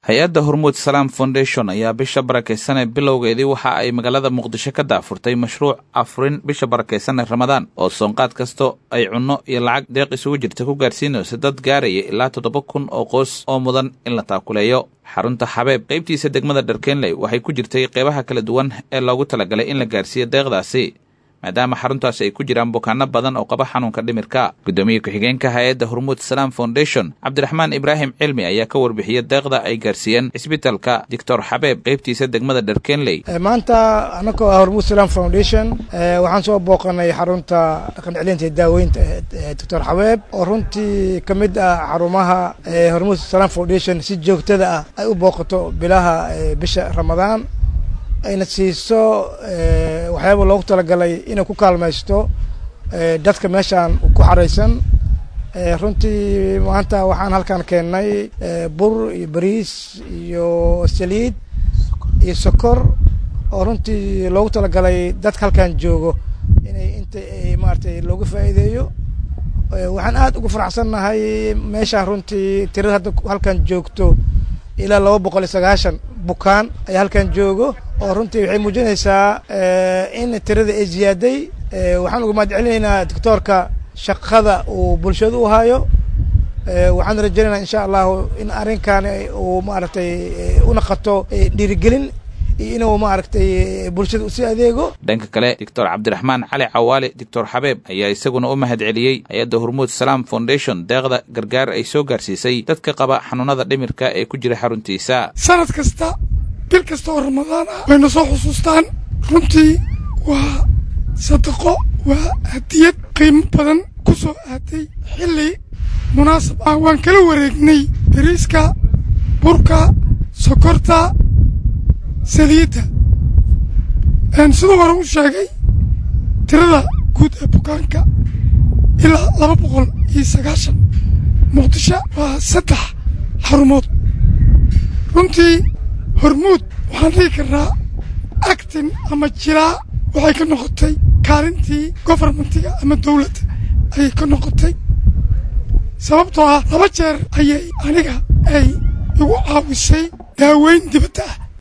hay-adda Hormuud Salaam Foundation ayaa bisha barakeysan bilowgeedii waxa ay magaalada Muqdisho ka daafurtay mashruuc afrin bisha barakeysan Ramadaan oo soonqaad kasto ay cunno iyo lacag deeq isugu jirta ku gaarsiinayso dad gaaraya ilaa 7,000 oo qoys oo mudan in la taakuleeyo. xarunta Xabeeb qaybtiisa degmada Dharkeenley waxay ku jirtay qaybaha kala duwan ee loogu talagalay in la gaarsiiyo deeqdaasi maadaama xaruntaasi ay ku jiraan bukaanno badan oo qaba xanuunka dhimirka. Gudoomiye ku-xigeenka hay'adda Hormuud Salaam Foundation Cabdiraxmaan Ibraahim Cilmi ayaa ka warbixiyay deeqda ay gaarsiiyeen isbitaalka Dr. Xabeeb qaybtiisa degmada Dharkeenley. maanta anagoo Hormuud Salaam Foundation waxaan soo booqanay xarunta dhaqan celinta daaweynta Dr. Xabeeb oo runtii kamid ah xarumaha Hormuud Salaam Foundation si joogtada ah ay u booqato bilaha bisha Ramadaan ayna siiso waxyaabo loogu talagalay inay ku kaalmaysto dadka meeshaan ku xareysan. runtii maanta waxaan halkan keenay bur iyo bariis iyo saliid iyo sokor oo runtii loogu talagalay dadka halkan joogo inay inta maartay loogu faa'iideeyo. waxaan aad ugu faraxsanahay meeshaan runtii tirada hadda halkan joogto ilaa 290 bukaan ay halkan joogo oo runtii waxay muujinaysaa in tirada ay ziyaaday. waxaan ugu mahadcelinaynaa doctorka shaqada uu bulshada u hayo. waxaan rajaynaynaa insha Allah in arrinkan uu maartay una qato dhiirigelin inuu maartay bulshada u sii adeego. dhanka kale Dr. Cabdiraxmaan Cali Cawaale Dr. Xabeeb ayaa isaguna u mahadceliyay hay'adda Hormuud Salaam Foundation deeqda gargaar ay soo gaarsiisay dadka qaba xanuunada dhimirka ee ku jira xaruntiisa. sanad kasta bil kasta oo Ramadaan ah wayna soo xusuustaan. runtii waa sadaqo waa hadiyad qiimo badan ku soo aaday xilli munaasab ah. waan kala wareegnay bariiska, burka, sokorta, saliidda. sidoo hore u sheegay tirada guud ee bukaanka ilaa 290 Muqdisho waa 3 xarumood. runtii Hormuud waxaan dhihi karnaa actin ama jiraa waxay ka noqotay kaalintii governmentiga ama dawladda ayay ka noqotay. sababtoo ah 2 jeer ayay aniga ay igu caawisay daaweyn dibadda ah